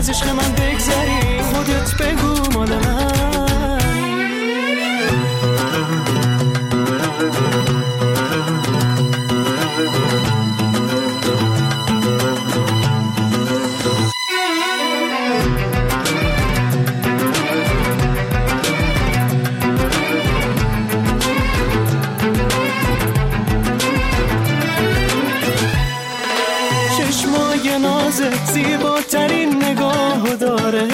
از عشق من بگذری، خودت بگو مال من. زیباترین نگاه داره،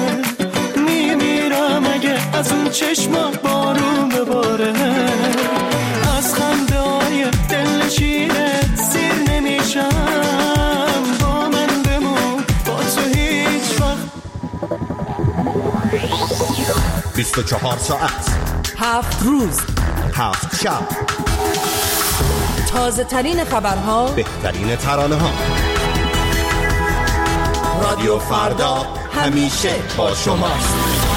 میمیرم اگه از اون چشما بارون بباره. از خنده های دلنشینه سیر نمیشم، با من بمون با تو هیچ وقت. 24 ساعت 7 روز 7 شب، تازه ترین خبرها، بهترین ترانه ها. رادیو فردا همیشه با شماست.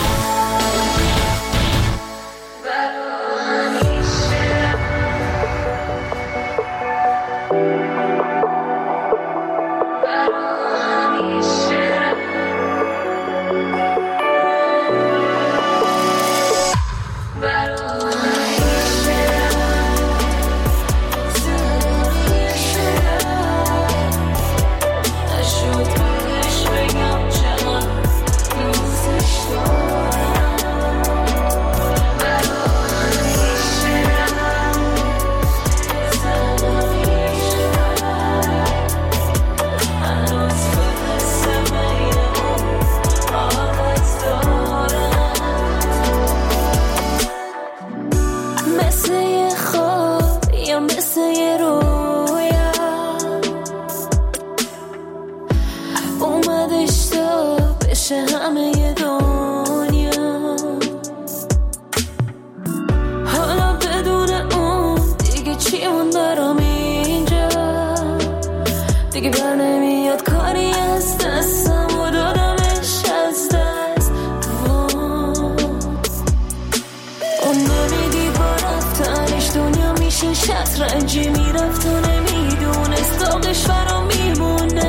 شطرنجی میرفت و نمیدونست داغش فرا میمونه،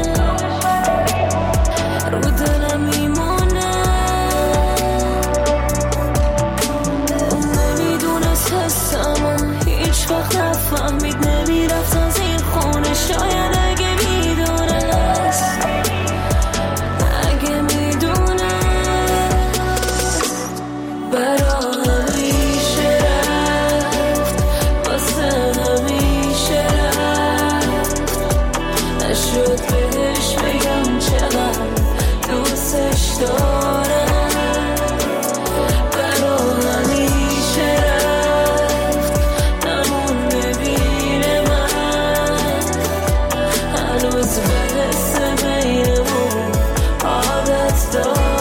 رو دلم میمونه. نمیدونست حسم هیچ وقت نفهمید، نمیرفت از این خونه. شاید اگه میدونست، اگه میدونست برا همیشه رفت، واسه همیشه رفت. نشد بهش بگم چقدر دوستش دارم، برا همیشه رفت. نمون ببینه من هنوز بحث بینمون عادت دارم.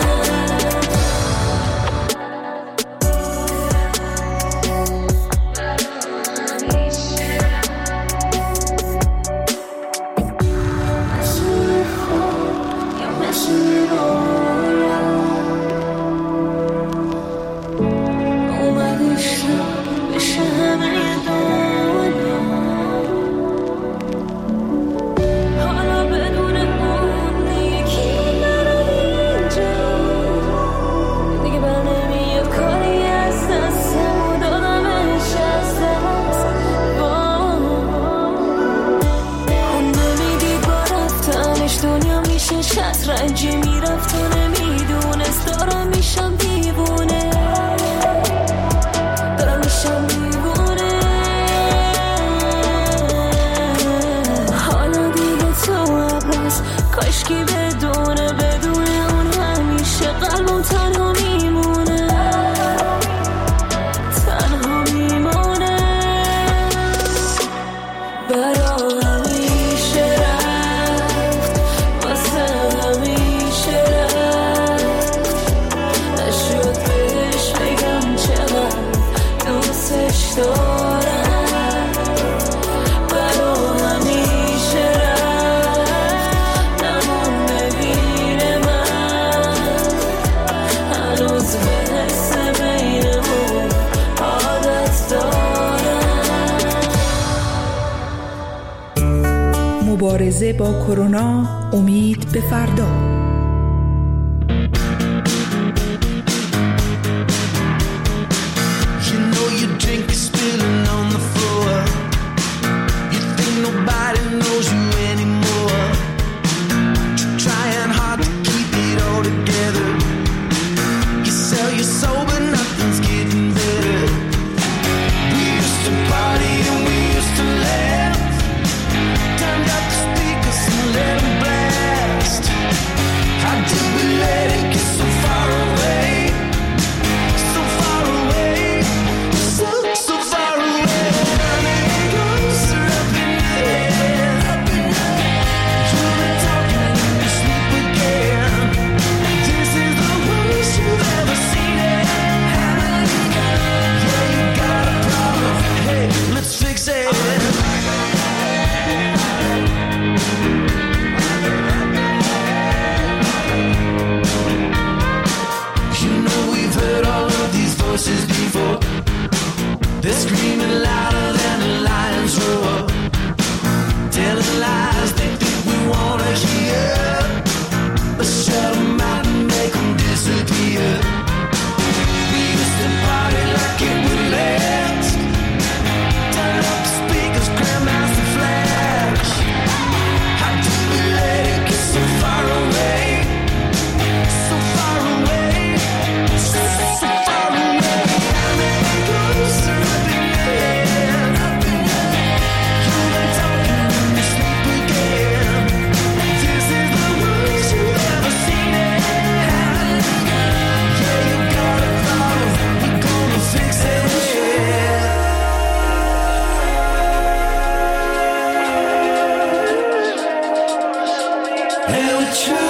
شطرنجی میرفت و نمیدونست دارم میشم دیوونه، دارم میشم دیوونه. حالا دیگه تو عباس کاشکی بدونه، بدون اون همیشه قلبم تنها میمونه، تنها میمونه. برا همیشه رفت، واسه همیشه رفت. نشد بهش بگم چقدر دوستش دارم، برا همیشه رفت. نمون ببینه من هنوز بحث بینمون عادت دارم. مبارزه با کرونا، امید به فردا. louder than the lions roar, telling lies they think we wanna hear. But shut them out and make them disappear. We used to party like it would last. Turn up the speakers, Grandmaster Flash. How did we let it get so far away? So far away, so far away. I'm in ghost, up in your head, up in your head. You ain't talking when you sleep again. This is the worst you've ever seen it. Yeah, you got a problem, we're gonna fix it. And we try.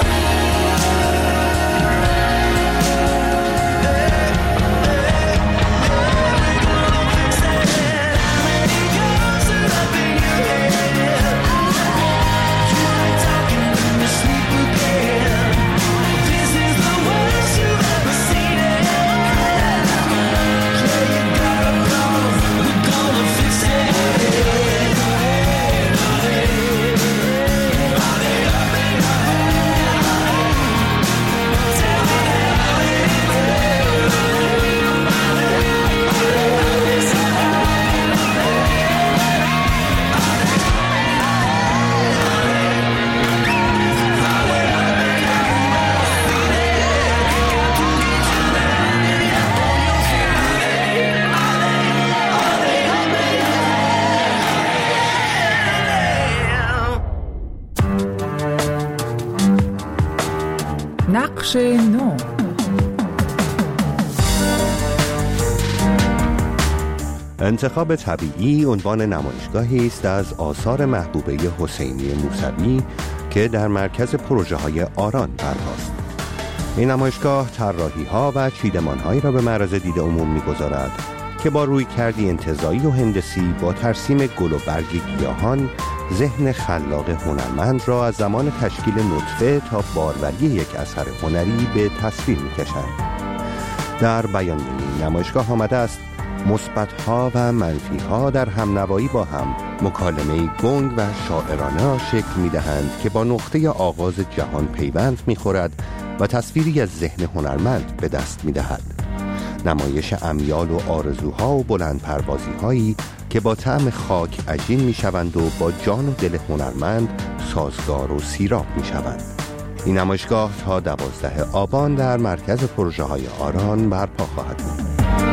نقش نو. انتخاب طبیعی عنوان نمایشگاهی است از آثار محبوبه حسینی موسوی که در مرکز پروژه‌های آران برپاست. این نمایشگاه طراحی‌ها و چیدمان‌هایی را به معرض دید عموم می‌گذارد که با رویکردی انتزاعی و هندسی با ترسیم گل و برگ گیاهان ذهن خلاق هنرمند را از زمان تشکیل نطفه تا باروری یک اثر هنری به تصویر می‌کشد. در بیانیه این نمایشگاه آمده است مثبت‌ها و منفی‌ها در همنوایی با هم مکالمه‌ای گنگ و شاعرانه را شکل می‌دهند که با نقطه آغاز جهان پیوند می‌خورد و تصویری از ذهن هنرمند به دست می‌دهد. نمایش امیال و آرزوها و بلند پروازی‌هایی که با طعم خاک عجین می‌شوند و با جان و دل هنرمند سازگار و سیراب می‌شوند. این نمایشگاه تا 12 آبان در مرکز پروژه‌های آران برپا خواهد بود.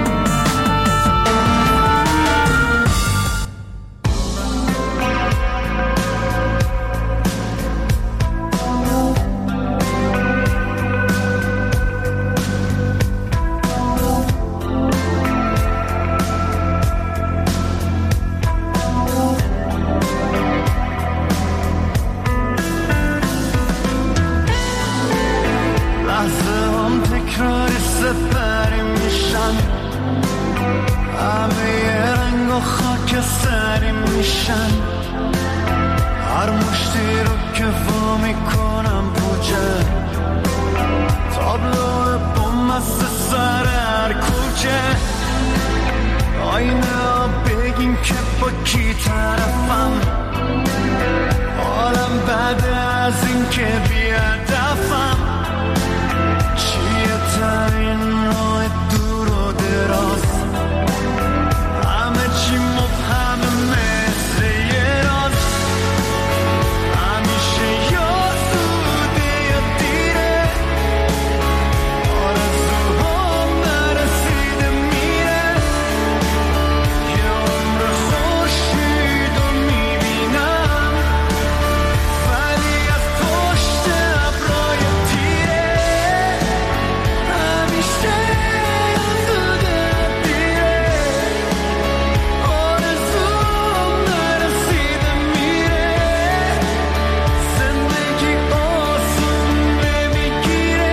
هر مشتی رو که وا میکنم پوچه تابلو بوم است سر هر کوچه آینه ها بگین که با کی طرفم حالم بده از این که بی‌هدفم چیه ترین راه دور و دراز همه چی مبهمه مثل یه راز همیشه یا زوده یا دیره آرزوهام نرسیده میره یه عمر خورشید رو میبینم ولی از پشت ابرهای تیره همیشه یا زوده یا دیره آرزوهام نرسیده میره زندگی آسون نمیگیره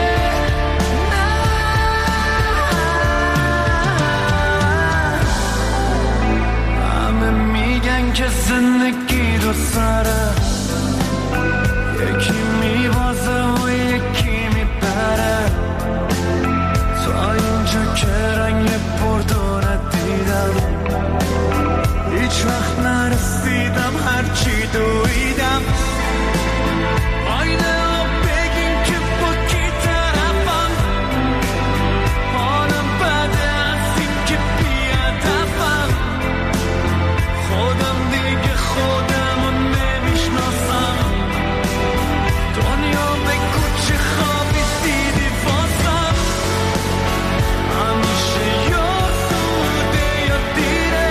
همه میگن که زندگی دو سره یکی میبازه و یکی میبره تا اینجا که رنگ پردو ندیدم نرسیدم هرچی دویدم آینه ها بگین که با کی طرفم حالم بده از این که بی‌هدفم خودم دیگه خودمو نمیشناسم دنیا به کوچه خوابی دیدی واسم همیشه یا سوده یا دیره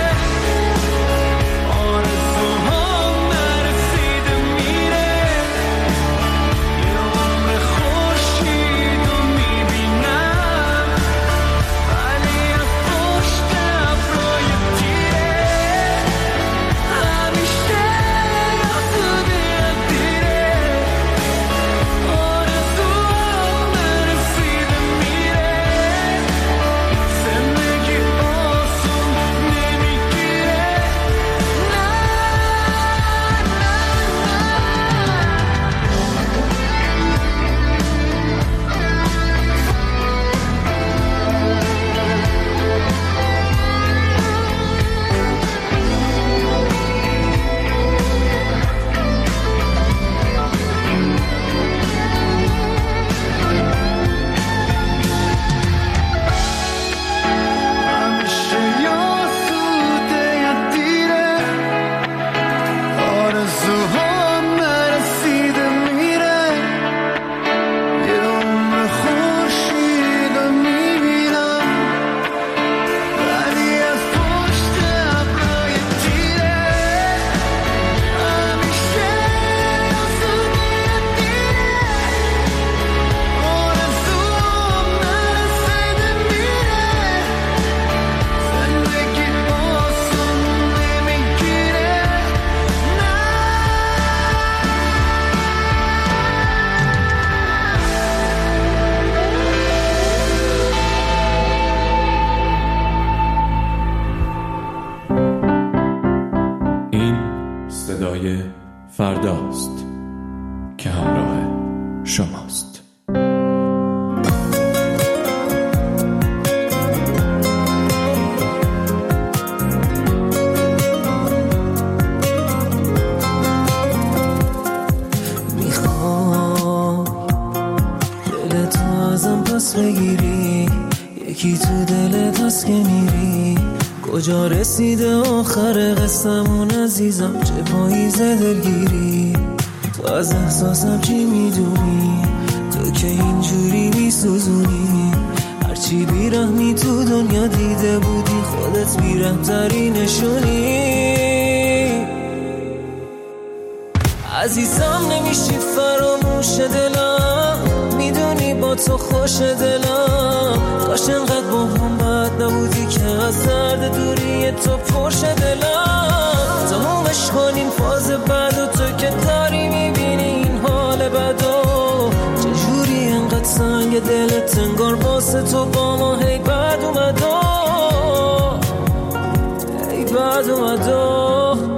آرزوهام نرسیده میره یه عمر خورشید رو میبینم ولی از پشت ابرای تیره همیشه یا سوده یا دیره آرزوهام نرسیده میره زندگی آسون نمیگیره همیشه یا سوده یا دیره آرزوهام نرسیده میره یه عمر خورشید رو میبینم ولی از پشت ابرای تیره همیشه یا سوده یا دیره آرزوهام نرسیده میره زندگی آسون نمیگیره این صدای فرداست که همراه شماست. میخوام دلت ازم پس بگیری یکی تو دلت هست که میری کجا رسیده آخر قصه‌مون عزیزم چه پاییز دلگیری تو از احساسم چی میدونی تو که اینجوری میسوزونی هرچی بیرحمی تو دنیا دیده بودی خودت بیرحم‌تری نشونی عزیزم نمیشی فراموش دلم میدونی با تو خوش دلم کاش انقدر با هم بد نبودی که از درد دوری تو پرش دلم تمومش کنیم فاز بعد و تو که داری میبینی این حال بدو چجوری انقدر سنگ دلت انگار واسه تو با ما هی بد اومدو هی بد اومدو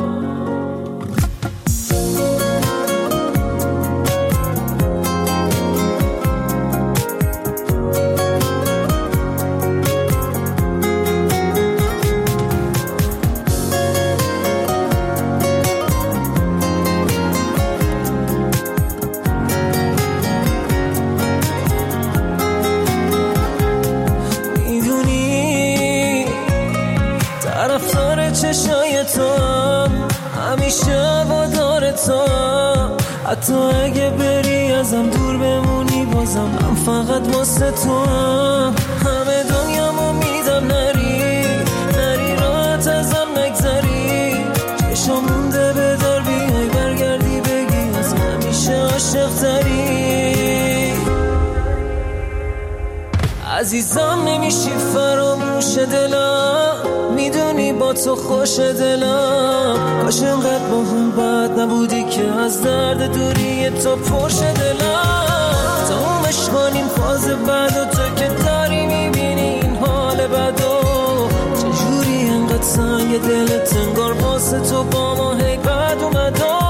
طرفدار چشای تو هم همیشه وادار تو هم حتی اگه بری ازم دور بمونی بازم من فقط واسه تو هم همه دنیامو میدم نری راحت ازم نگذری چشم مونده بدار بیای برگردی بگی از همیشه عاشق تری عزیزم نمیشی فراموش دلم میدونی با تو خوش دلم کاش انقدر با هم بد نبودی که از درد دوری تو پرش دلم تمومش کنیم فاز بعد و تو که داری میبینی این حال بدو چجوری انقدر سنگ دلت انگار واسه تو با ما هی بد اومدو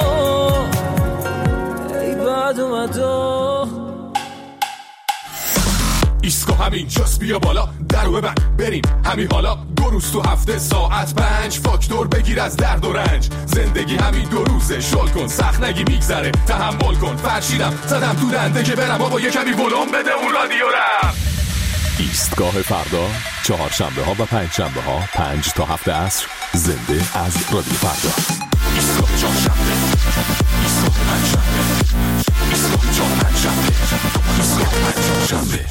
هی بد اومدو ایسکو همین جاست بیا بالا درو ببند بریم همین حالا 2 روز تو هفته ساعت 5 فاکتور بگیر از درد و رنج زندگی همین 2 روزه شل کن سخت نگی میگذره تحمل کن فرشیدم زدم تو دنده که برم بابا یه کمی ولوم بده اون رادیو رم ایستگاه فردا 4 شنبه ها و 5 شنبه ها 5 تا 7 عصر زنده از رادیو فردا ایستگاه 4 شنبه ایستگاه 5 شنبه ایستگاه 4 5 شنبه ایستگاه 5 شنبه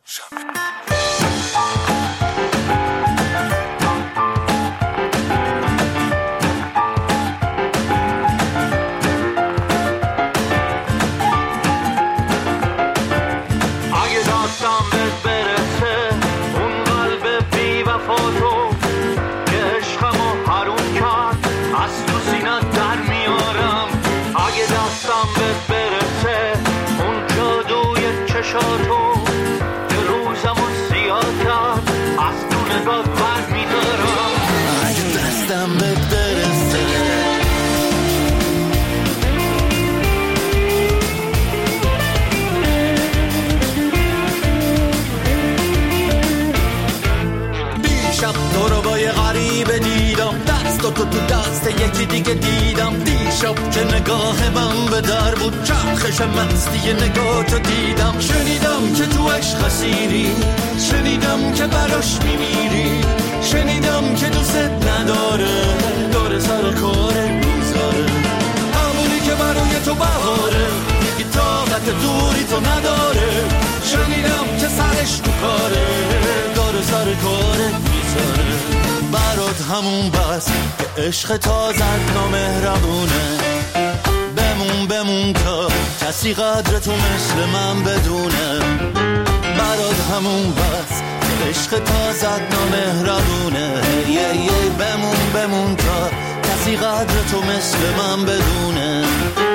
تو دست یکی دیگه دیدم دیشب که نگاه من به در بود چرخش مستی نگاه تو دیدم شنیدم که تو عشق اسیری شنیدم که براش میمیری شنیدم که دوست نداره داره سر کاره میذاره همونی که برای تو بهاره بی طاقت دوری تو نداره شنیدم که سرش تو کاره داره سر کاره میذاره برات همون بس که عشق تازت نامهربونه بمون تا کسی قدر تو مثل من بدونه برات همون بس که عشق تازت نامهربونه بمون تا کسی قدر تو مثل من بدونه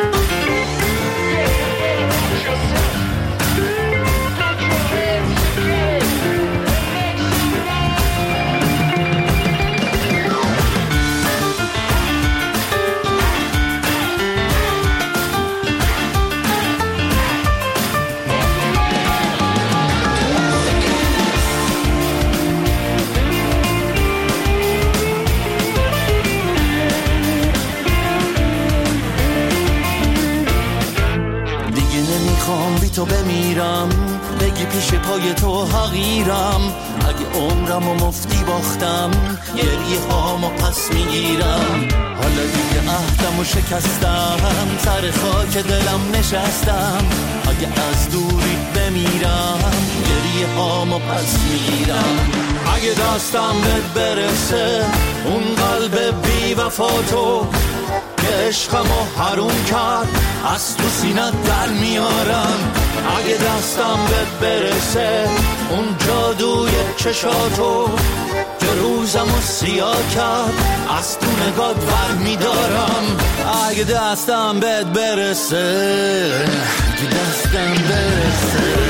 تو بمیرم بگی پیش پای تو حقیرم اگه عمرم و مفتی باختم گریه هامو پس میگیرم حالا دیگه عهدم و شکستم سر خاک دلم نشستم اگه از دوری بمیرم گریه هامو پس میگیرم اگه دستم بهت برسه اون قلب بی وفا تو که عشقمو حروم کرد از تو سینه در میارم اگه دستم بهت برسه اون جادوی چشاتو که روزمو سیاه کرد از تو نگات ور میدارم اگه دستم بهت برسه اگه دستم برسه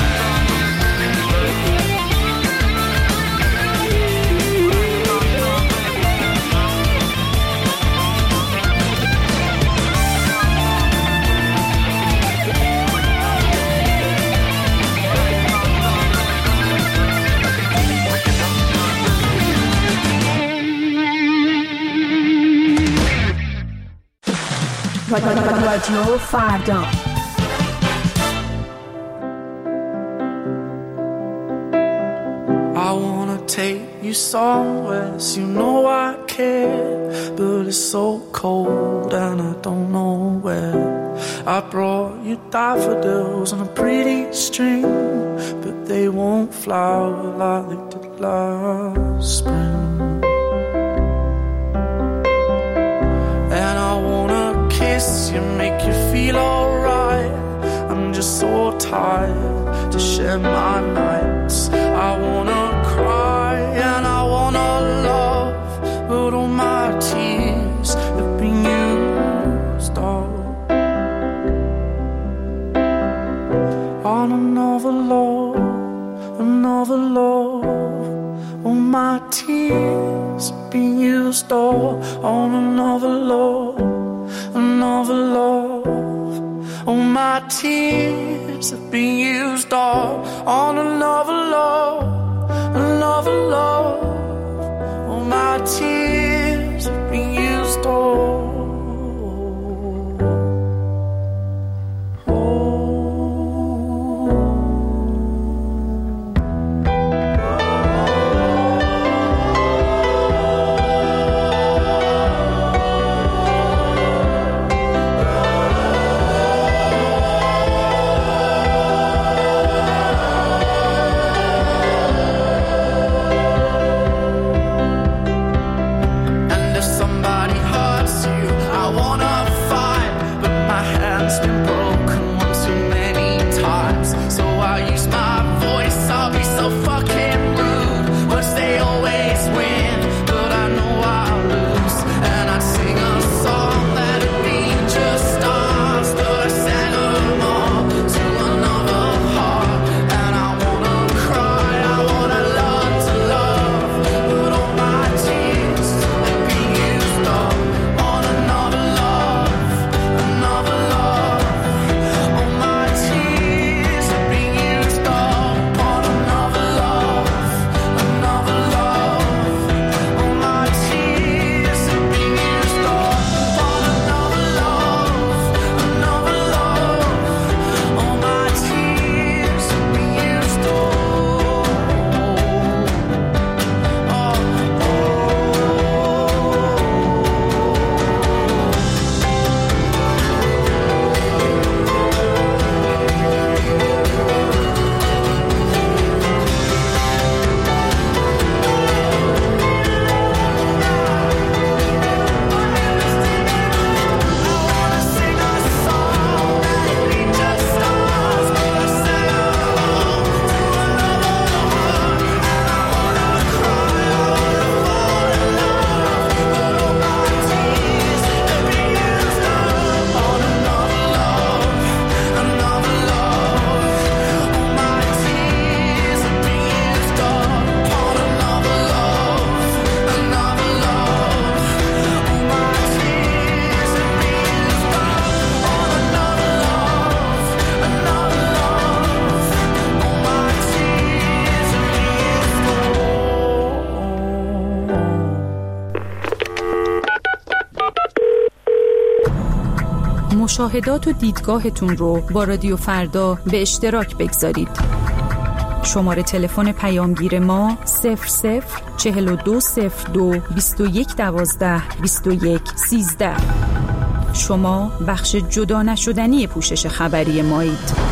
رادیو فردا I wanna take you somewhere so you know I care but it's so cold and I don't know where I brought you daffodils on a pretty string but they won't flower like they did last spring and I wanna kiss you, make you feel alright I'm just so tired to share my nights I wanna cry and I wanna love but all my tears have been used up on another love all my tears have been used up on another love all my tears have been used all on another love another love. All my tears have been used all. مشاهدات و دیدگاهتون رو با رادیو فردا به اشتراک بگذارید. شماره تلفن پیامگیر ما 004202 2112 2113. شما بخش جدا نشدنی پوشش خبری مایید.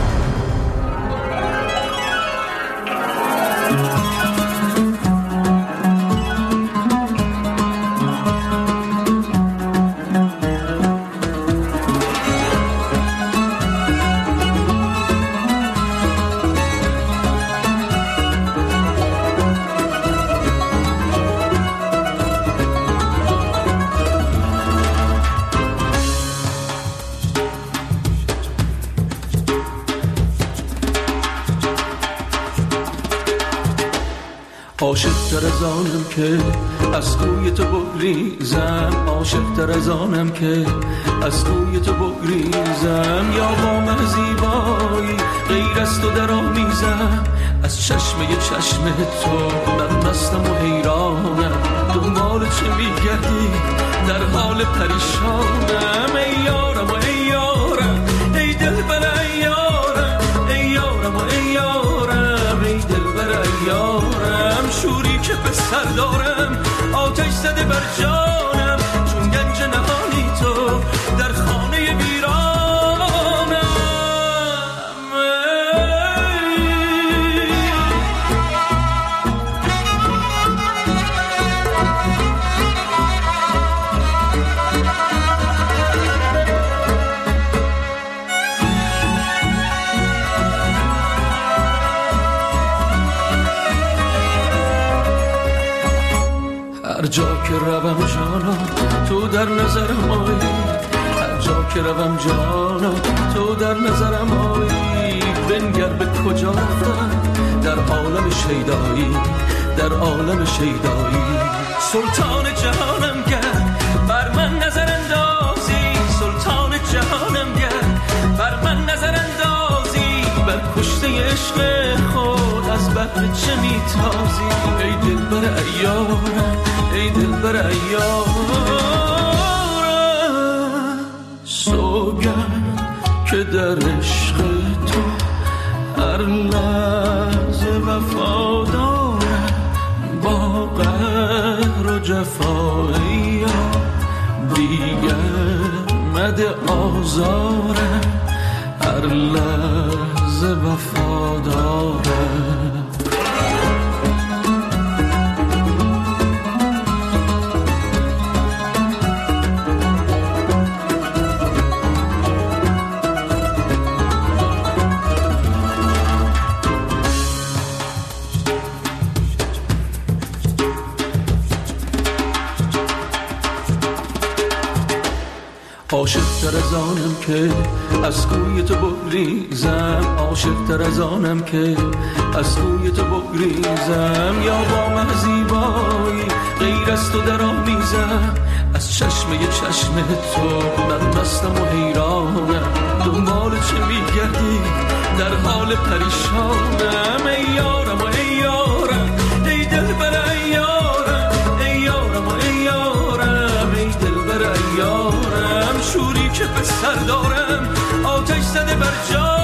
عاشق‌تر از آنم که از کوی تو بگریزم، عاشق‌تر از آنم که از کوی تو بگریزم، یا با من زیبایی غیر از تو در آمیزم، از چشمه چشم تو من مستم و حیرانم، دنبال چه میگردی در حال پریشانم، ای یارم و ای یارم ای دلبر ای یارم، ای یارم و ای یارم ای دلبر ای یارم، شوری که به سر دارم آتش زده بر جانم، چون گنج نهانی تو در خانه ویرانم. هر جا که روم جانا تو در نظرم آیی، هر جا که روم جانا تو در نظرم آیی، بنگر به کجا رفتم در عالم شیدایی، در عالم شیدایی، سلطان جهانم گر بر من نظر اندازی، سلطان جهانم گر بر من نظر اندازی، بر کشته عشق خود از بد چه میتازی ای دلبر عیارم ای دلبر عیارم سوگند که در عشق تو هر لحظه وفادارم با قهر و جفایی دیگر مده آزارم هر لحظه وفادارم عاشق تر از آنم که از کوی تو بگریزم عاشق تر از آنم که از کوی تو بگریزم یا با من زیبایی غیر از تو در آمیزم از چشمه چشم تو من مستم و حیرانم دنبال چه میگردی در حال پریشانم ای یارم و ای یارم ای دلبر عیارم ای یارم و ای یارم ای دلبر عیارم شوری که به سر دارم آتش زده بر جان